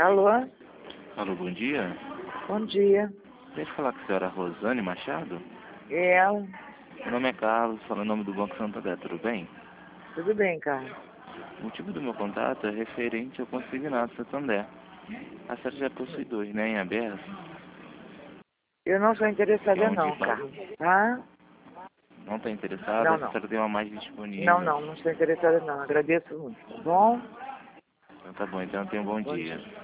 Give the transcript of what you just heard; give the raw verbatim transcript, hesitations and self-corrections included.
Alô? Alô, bom dia. Bom dia. Deixa eu falar com a senhora Rosane Machado. É ela? Meu nome é Carlos, falo em nome do Banco Santander, tudo bem? Tudo bem, Carlos? O motivo do meu contato é referente ao consignado Santander. A senhora já possui dois, né, em aberto, Eu não sou que é interessada um de não, ba- Carlos. Tá? Não está interessada? Não, A não. senhora tem uma mais Não, disponível. não, não estou interessada não. Agradeço muito, tá bom? Então tá bom, então tenha um bom Bom dia. dia.